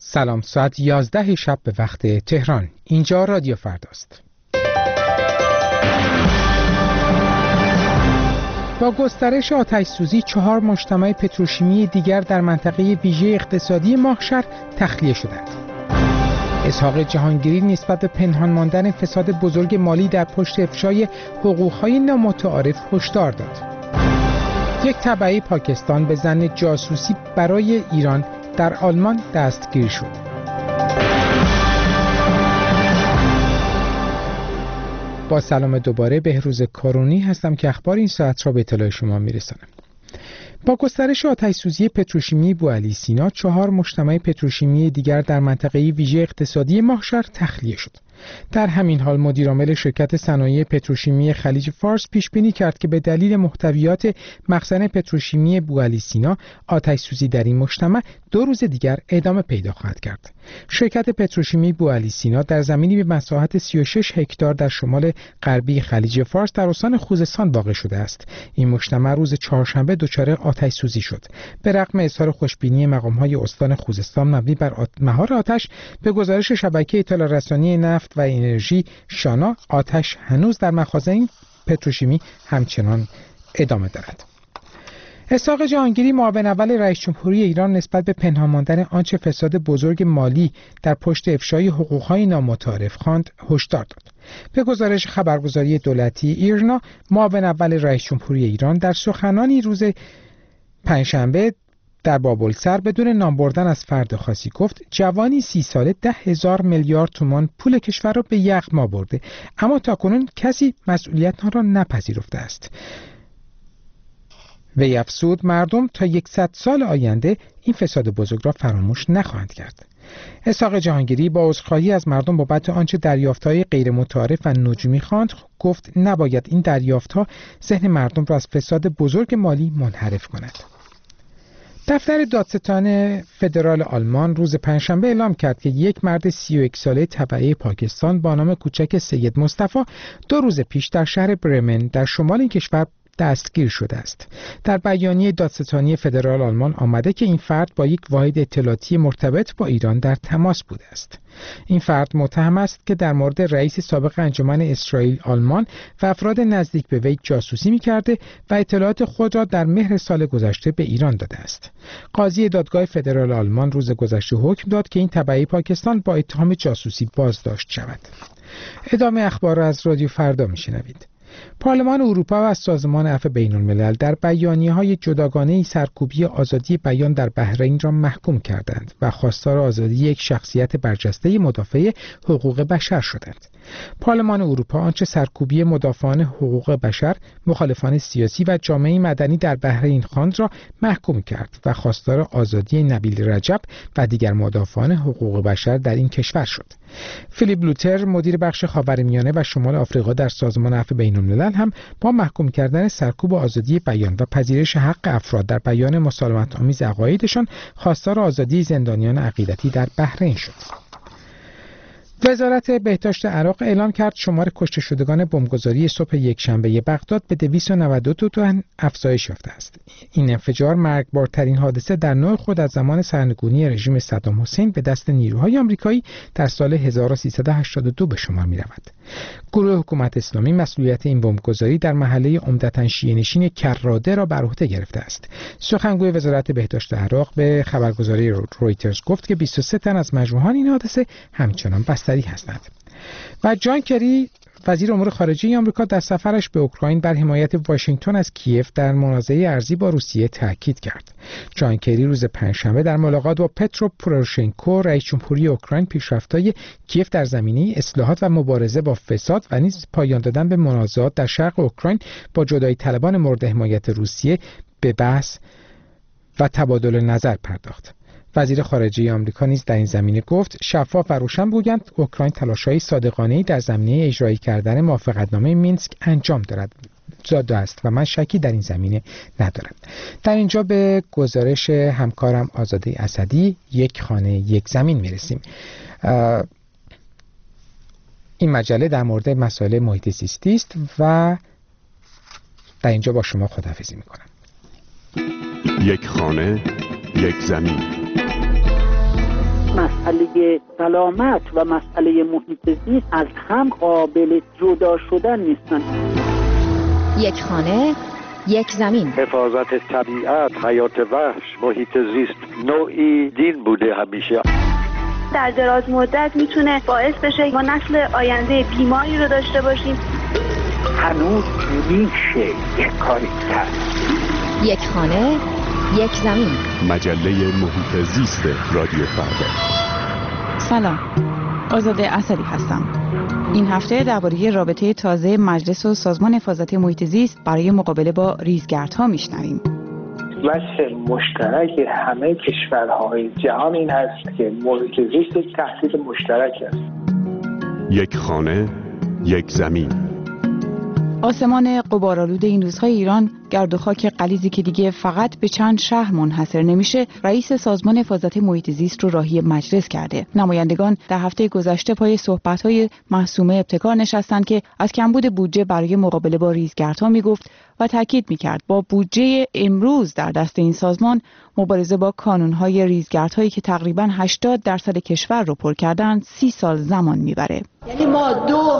سلام، ساعت 11 شب به وقت تهران. اینجا رادیو فرداست. با گسترش آتش‌سوزی 4 مجتمع پتروشیمی دیگر در منطقه ویژه اقتصادی ماهشهر تخلیه شدند. اسحاق جهانگیری نسبت به پنهان ماندن فساد بزرگ مالی در پشت افشای حقوق‌های نامتعارف هشدار داد. یک تبعه پاکستان به ظن جاسوسی برای ایران در آلمان دستگیر شد. با سلام دوباره، بهروز کارونی هستم که اخبار این ساعت را به اطلاع شما میرسانم. با گسترش آتش‌سوزی پتروشیمی بوعلی سینا 4 مجتمع پتروشیمی دیگر در منطقه ویژه اقتصادی ماهشهر تخلیه شد. در همین حال مدیرعامل شرکت صنایع پتروشیمی خلیج فارس پیش بینی کرد که به دلیل محتویات مخزن پتروشیمی بوعلی سینا آتش‌سوزی در این مجتمع 2 روز دیگر ادامه پیدا خواهد کرد. شرکت پتروشیمی بوعلی سینا در زمینی به مساحت 36 هکتار در شمال غربی خلیج فارس در استان خوزستان واقع شده است. این مجتمع روز چهارشنبه دچار آتش‌سوزی شد. به رغم اظهار خوشبینی مقام‌های استان خوزستان مبنی بر مهار آتش، به گزارش شبکه اطلاع رسانی نفت و انرژی شانا، آتش هنوز در مخازن پتروشیمی همچنان ادامه دارد. اسحاق جهانگیری معاون اول رئیس جمهوری ایران نسبت به پنهان ماندن آنچه فساد بزرگ مالی در پشت افشای حقوق‌های نامتعارف خواند هشدار داد. به گزارش خبرگزاری دولتی ایرنا، معاون اول رئیس جمهوری ایران در سخنانی روز پنجشنبه در بابلسر بدون نام بردن از فرد خاصی گفت جوانی 30 ساله 10,000 میلیارد تومان پول کشور را به یغما برده، اما تاکنون کسی مسئولیت آن را نپذیرفته است. وی افزود مردم تا 100 سال آینده این فساد بزرگ را فراموش نخواهند کرد. اسحاق جهانگیری با عذرخواهی از مردم بابت آنچه دریافت‌های غیر متعارف و نجومی خواند گفت نباید این دریافت‌ها ذهن مردم را از فساد بزرگ مالی منحرف کند. دفتر دادستان فدرال آلمان روز پنجشنبه اعلام کرد که یک مرد 31 ساله تبعه پاکستان با نام کوچک سید مصطفی 2 روز پیش در شهر برمن در شمال این کشور دستگیر شده است. در بیانیه دادستانی فدرال آلمان آمده که این فرد با یک واحد اطلاعاتی مرتبط با ایران در تماس بوده است. این فرد متهم است که در مورد رئیس سابق انجمن اسرائیل آلمان و افراد نزدیک به وی جاسوسی می‌کرده و اطلاعات خود را در مهر سال گذشته به ایران داده است. قاضی دادگاه فدرال آلمان روز گذشته حکم داد که این تبعه پاکستان با اتهام جاسوسی بازداشت شود. ادامه اخبار را از رادیو فردا می‌شنوید. پارلمان اروپا و سازمان عفو بین‌الملل در بیانیه‌های جداگانه‌ای سرکوبی آزادی بیان در بحرین را محکوم کردند و خواستار آزادی یک شخصیت برجسته مدافع حقوق بشر شدند. پارلمان اروپا آنچه سرکوبی مدافعان حقوق بشر، مخالفان سیاسی و جامعه مدنی در بحرین خواند را محکوم کرد و خواستار آزادی نبیل رجب و دیگر مدافعان حقوق بشر در این کشور شد. فیلیپ لوتر، مدیر بخش خاورمیانه و شمال آفریقا در سازمان عفو بین‌الملل، هم با محکوم کردن سرکوب آزادی بیان و پذیرش حق افراد در بیان مسالمت‌آمیز عقایدشان خواستار آزادی زندانیان عقیدتی در بحرین شد. وزارت بهداشت عراق اعلام کرد شمار کشته شدگان بمبگذاری صبح یکشنبه بغداد به 292 تن افزایش یافته است. این انفجار مرگبارترین حادثه در نوع خود از زمان سرنگونی رژیم صدام حسین به دست نیروهای آمریکایی در سال 1382 به شمار می رود. گروه حکومت اسلامی مسئولیت این بمبگذاری در محله عمدتاً شیعه‌نشین کراده را بر عهده گرفته است. سخنگوی وزارت بهداشت عراق به خبرگزاری رویترز گفت که 23 تن از مجروحان این حادثه همچنان بستری هستند. و جان کری، وزیر امور خارجه آمریکا، در سفرش به اوکراین بر حمایت واشنگتن از کیف در منازعه ارزی با روسیه تاکید کرد. جان کری روز پنجشنبه در ملاقات با پترو پوروشنکو، رئیس جمهوری اوکراین، پیشرفت‌های کیف در زمینه اصلاحات و مبارزه با فساد و نیز پایان دادن به منازعات در شرق اوکراین با جدایی طلبان مورد حمایت روسیه به بحث و تبادل نظر پرداخت. وزیر خارجه آمریکا نیز در این زمینه گفت شفاف و روشن بگویند اوکراین تلاش‌های صادقانه‌ای در زمینه اجرایی کردن موافقتنامه مینسک انجام داده است و من شکی در این زمینه ندارم. در اینجا به گزارش همکارم آزاده اسدی، یک خانه یک زمین میرسیم. این مجله در مورد مسائل محیط زیستی است و در اینجا با شما خداحافظی میکنم. یک خانه یک زمین. مسئله سلامت و مسئله محیط زیست از هم قابل جدا شدن نیستن. یک خانه، یک زمین. حفاظت طبیعت، حیات وحش، محیط زیست نوعی دین بوده همیشه. در دراز مدت میتونه باعث بشه ما نسل آینده بیماری رو داشته باشیم. هنوز میشه یک کاری کرد. یک خانه، یک زمین. مجله محیط زیست رادیو فردا. سلام، آزاده اصلی هستم. این هفته درباره رابطه تازه مجلس و سازمان حفاظت محیط زیست برای مقابله با ریزگردها میشنویم. وجه مشترک همه کشورهای جهان این است که محیط زیست یک تهدید مشترک است. یک خانه، یک زمین. آسمان غبارآلود این روزهای ایران، گرد و خاک غلیظی که دیگه فقط به چند شهر منحصر نمیشه، رئیس سازمان حفاظت محیط زیست رو راهی مجلس کرده. نمایندگان در هفته گذشته پای صحبت‌های معصومه ابتکار نشستند که از کمبود بودجه برای مقابله با ریزگردها میگفت و تاکید میکرد با بودجه امروز در دست این سازمان مبارزه با کانون‌های ریزگردهایی که تقریباً 80% کشور رو پر کردن 30 سال زمان میبره. یعنی ما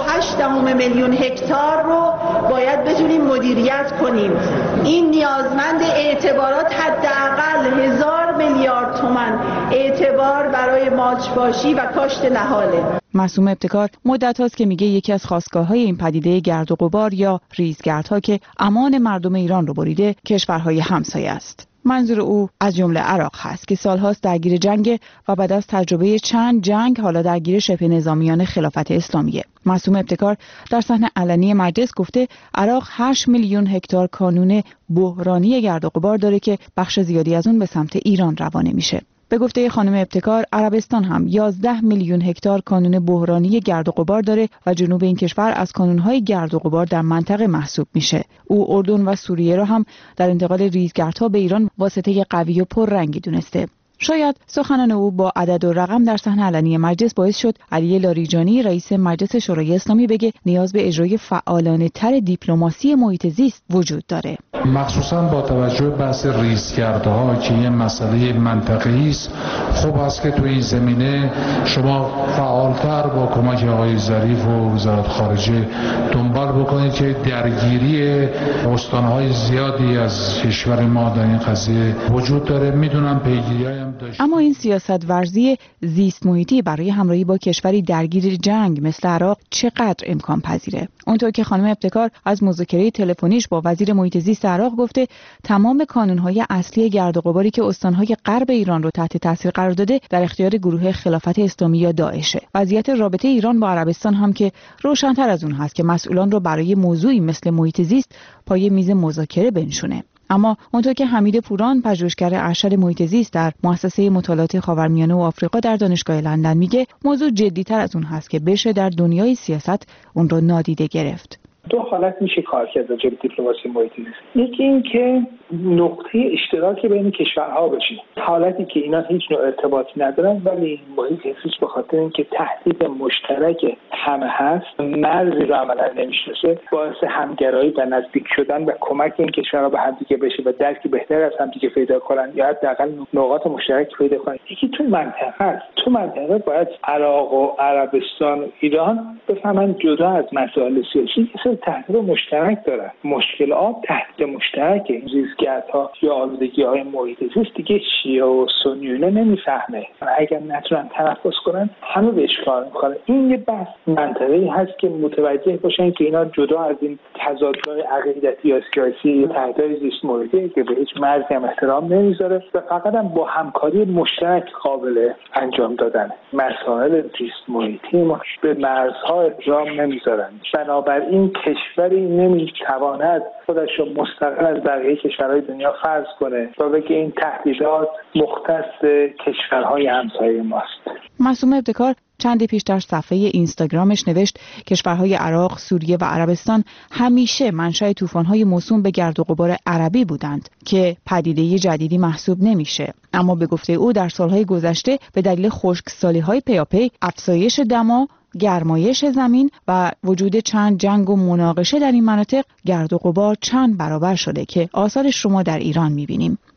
2.8 میلیون هکتار رو باید بتونیم مدیریت کنیم. این نیازمند اعتبارات حداقل 1000 میلیارد تومان اعتبار برای مالچ‌پاشی و کاشت نهاله. معصومه ابتکار مدت هاست که میگه یکی از خاستگاه‌های این پدیده گرد و غبار یا ریزگردها که امان مردم ایران رو بریده کشورهای همسایه است. منظور او از جمله عراق هست که سالهاست درگیر جنگ و بعد از تجربه چند جنگ حالا درگیر شبه نظامیان خلافت اسلامیه. معصومه ابتکار در صحنه علنی مجلس گفته عراق 8 میلیون هکتار کانون بحرانی گرد و غبار داره که بخش زیادی از اون به سمت ایران روانه میشه. به گفته خانم ابتکار عربستان هم 11 میلیون هکتار کانون بحرانی گرد و غبار داره و جنوب این کشور از کانون‌های گرد و غبار در منطقه محسوب میشه. او اردن و سوریه را هم در انتقال ریزگردها به ایران واسطه قوی و پررنگی دونسته. شاید سخنان او با عدد و رقم در صحنه علنی مجلس باعث شد علی لاریجانی رئیس مجلس شورای اسلامی بگه نیاز به اجرای فعالانه تر دیپلماسی محیط زیست وجود داره. مخصوصا با توجه به بحث ریزگردها که یه مسئله منطقه‌ای است، خوب است که تو این زمینه شما فعالتر با کمک آقای ظریف و وزارت خارجه دنبال بکنید که درگیری استان‌های زیادی از کشور ما در این قضیه وجود داره. میدونم پیگیری‌های اما این سیاست ورزی زیست محیطی برای همراهی با کشوری درگیر جنگ مثل عراق چقدر امکان پذیره؟ اونطور که خانم ابتکار از مذاکره تلفنیش با وزیر محیط زیست عراق گفته تمام کانون‌های اصلی گرد و غباری که استان‌های غرب ایران رو تحت تاثیر قرار داده در اختیار گروه خلافت اسلامی یا داعشه. وضعیت رابطه ایران با عربستان هم که روشن‌تر از اون هست که مسئولان رو برای موضوعی مثل محیط زیست پای میز مذاکره بنشونه. اما اونطور که حمید پوران پژوهشگر ارشد محیط زیست در مؤسسه مطالعات خاورمیانه و آفریقا در دانشگاه لندن میگه موضوع جدی‌تر از اون هست که بشه در دنیای سیاست اون رو نادیده گرفت. دو حالت میشه کار کرد راجع به دیپلماسی محیط زیست. یکی این که نقطه اشتراک بین کشورها بشه، حالتی که اینا هیچ نوع ارتباطی ندارن ولی محیط زیست به خاطر اینکه تهدید مشترک همه هست مرزی رو عملا نمیشناسه، باعث همگرایی و نزدیک شدن و کمک این کشورها به همدیگه بشه و درکی بهتر از همدیگه پیدا کنن یا حداقل نقاط مشترک پیدا کنن. یکی تو منطقه است. تو منطقه باید عراق و عربستان و ایران بفهمن جدا از مسائل سیاسی تهدید مشترک دارن. مشکل آب تهدید مشترکه. ریزگردها یا آلودگی‌های محیط زیست دیگه شیعه و سنیونه نمیفهمه. اگر نتونن تنفس کنن همه بهش کار میکنن. این یه بحث منطقه‌ای هست که متوجه باشن که اینا جدا از این تضادهای عقیدتی یا سیاسی تهدید زیست محیطی که به هیچ مرزی هم احترام نمیذاره و فقط هم با همکاری مشترک قابل انجام دادن. مسائل زیست محیطی ما به مرزها احترام نمیذارن. بنابراین کشوری نمیتواند خودش رو مستقل از بقیه کشورهای دنیا فرض کنه و بگه این تهدیدات مختص کشورهای همسایه ماست. معصومه ابتکار چندی پیش در صفحه اینستاگرامش نوشت کشورهای عراق، سوریه و عربستان همیشه منشأ طوفان‌های موسوم به گرد و غبار عربی بودند که پدیده جدیدی محسوب نمیشه. اما به گفته او در سالهای گذشته به دلیل خشکسالی‌های پیاپی، افزایش دما، گرمایش زمین و وجود چند جنگ و مناقشه در این مناطق گرد و غبار چند برابر شده که آثارش رو ما در ایران می‌بینیم.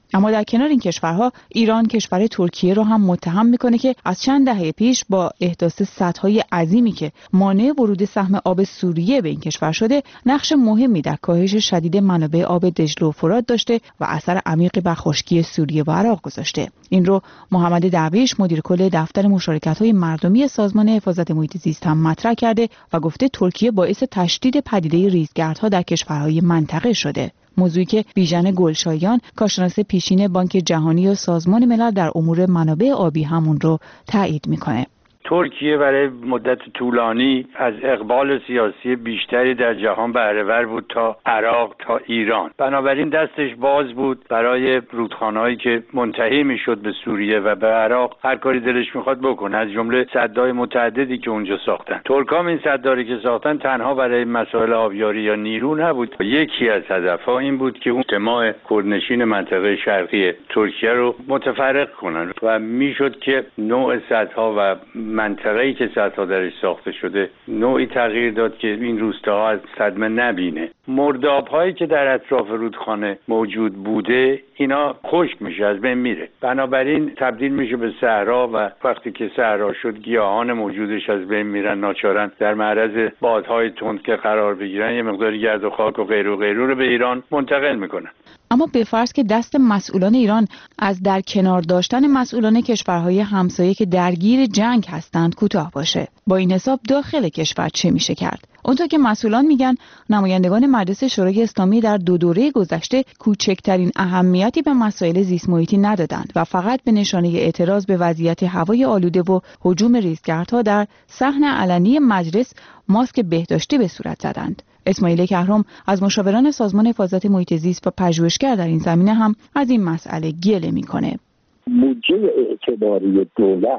اما در کنار این کشورها ایران کشور ترکیه رو هم متهم میکنه که از چند دهه پیش با احداث سدهای عظیمی که مانع ورود سهم آب سوریه به این کشور شده نقش مهمی در کاهش شدید منابع آب دجله و فرات داشته و اثر عمیقی بر خشکی سوریه و عراق گذاشته. این رو محمد درویش مدیر کل دفتر مشارکت‌های مردمی سازمان حفاظت محیط زیست هم مطرح کرده و گفته ترکیه باعث تشدید پدیده ریزگردها در کشورهای منطقه شده. موضوعی که بیژن گلشایان کارشناس پیشین بانک جهانی و سازمان ملل در امور منابع آبی همون رو تایید میکنه. ترکیه برای مدت طولانی از اقبال سیاسی بیشتری در جهان بهره ور بود تا عراق تا ایران. بنابراین دستش باز بود برای رودخانه‌هایی که منتهی میشد به سوریه و به عراق هر کاری دلش میخواد بکنه، از جمله سدهای متعددی که اونجا ساختن. ترکام این سداری که ساختن تنها برای مسائل آبیاری یا نیرو نبود. یکی از هدفها این بود که اجتماع کردنشین منطقه شرقی ترکیه رو متفرق کنن و میشد که نوع سدها و منطقه‌ای که سدها درش ساخته شده نوعی تغییر داد که این روستاها از صدمه نبینه. مرداب‌هایی که در اطراف رودخانه موجود بوده اینا خشک میشه، از بین میره، بنابراین تبدیل میشه به صحرا و وقتی که صحرا شد گیاهان موجودش از بین میرن، ناچارن در معرض بادهای تند که قرار بگیرن یه مقدار گرد و خاک و غیره و غیره رو به ایران منتقل میکنن. اما به فرض که دست مسئولان ایران از در کنار داشتن مسئولان کشورهای همسایه که درگیر جنگ هستند کوتاه باشه، با این حساب داخل کشور چه میشه کرد؟ اونطور که مسئولان میگن نمایندگان مجلس شورای اسلامی در 2 دوره گذشته کوچکترین اهمیتی به مسائل زیست محیطی ندادند و فقط به نشانه اعتراض به وضعیت هوای آلوده و هجوم ریزگردها در صحن علنی مجلس ماسک بهداشتی به صورت زدند. اسماعیل کهرم از مشاوران سازمان حفاظت محیط زیست و پژوهشگر در این زمینه هم از این مسئله گله میکنه. بودجه اعتباری دولت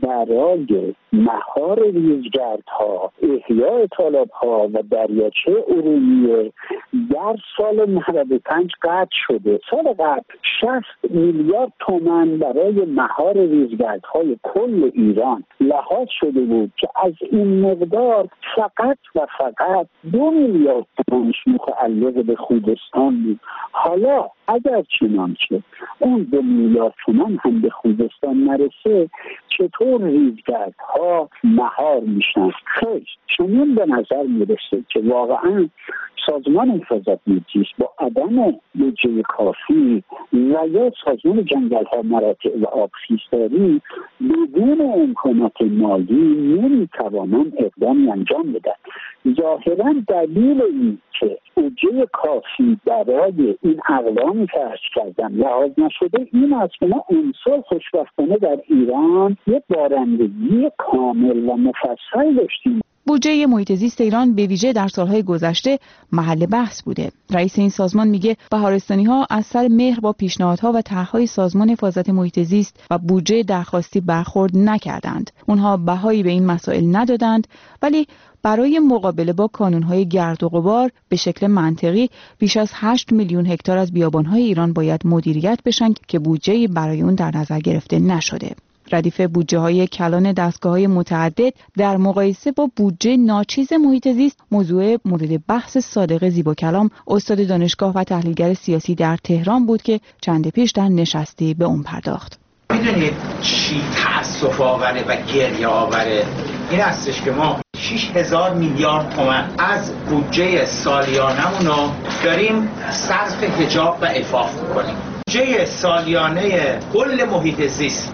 برای مهار ریزگردها، احیاء تالاب‌ها و دریاچه ارومیه در سال 95 قطع شده. سال قبل 60 میلیارد تومان برای مهار ریزگردهای کل ایران لحاظ شده بود که از این مقدار فقط و فقط 2 میلیارد تومانش متعلق به خوزستان بود. حالا اگر چنانچه اون 2 میلیارد تومان هم به خوزستان نرسه چطور ریزگردها مهار میشن؟ خیلی چنین به نظر میرسه که واقعا سازمان حفاظت محیط زیست با عدم بودجه کافی و یا سازمان جنگل‌ها مراتع و آبخیزداری بدون امکانات مالی نمیتوانند اقدامی انجام بدن. ظاهرا دلیل این که بودجه کافی برای این اقدامی که عرض کردم لحاظ نشده این است که ما امسال خوشبختانه در ایران یک بارندگی کامل و مفصل داشتیم. بودجه محیط زیست ایران به ویژه در سالهای گذشته محل بحث بوده. رئیس این سازمان میگه بهارستانی‌ها از سر مهر با پیشنهادها و طرح‌های سازمان حفاظت محیط زیست و بودجه درخواستی برخورد نکردند. اونها بهایی به این مسائل ندادند، ولی برای مقابله با کانون‌های گرد و غبار به شکل منطقی بیش از 8 میلیون هکتار از بیابان‌های ایران باید مدیریت بشن که بودجه‌ای برای اون در نظر گرفته نشده. ردیف بودجه‌های کلان دستگاه‌های متعدد در مقایسه با بودجه ناچیز محیط زیست موضوع مورد بحث صادق زیباکلام استاد دانشگاه و تحلیلگر سیاسی در تهران بود که چند پیش در نشستی به اون پرداخت. میدونید چی تأسف آوره و گریه آوره؟ این هستش که ما 6000 میلیارد تومان از بودجه سالیانمون رو داریم صرف حجاب و عفاف میکنیم. بودجه سالیانه کل محیط زیست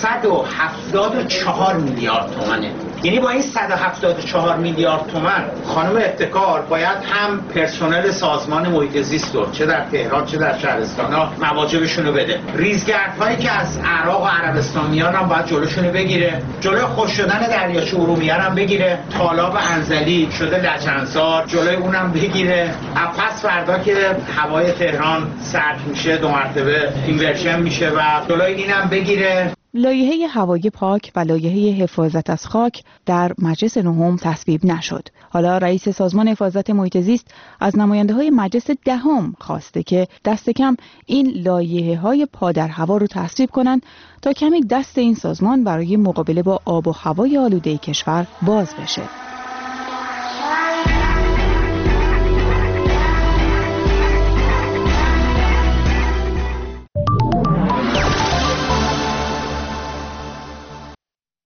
174 میلیارد تومانه. یعنی با این 174 میلیارد تومان خانم ابتکار باید هم پرسنل سازمان محیط زیست رو چه در تهران چه در شهرستان‌ها مواجبشون رو بده. ریزگردهایی که از عراق و عربستان میان هم باید جلوشون رو بگیره. جلوی خشک شدن دریاچه ارومیه هم بگیره. تالاب انزلی شده لجنزار جلوی اونم بگیره. پس فردا که هوای تهران سرد میشه 2 مرتبه اینورژن میشه و جلوی اینم بگیره. لایحه هوای پاک و لایحه حفاظت از خاک در مجلس نهم تصویب نشد. حالا رئیس سازمان حفاظت محیط زیست از نماینده‌های مجلس دهم خواسته که دست کم این لایحه‌های پا در هوا رو تصویب کنند تا کمی دست این سازمان برای مقابله با آب و هوای آلوده کشور باز بشه.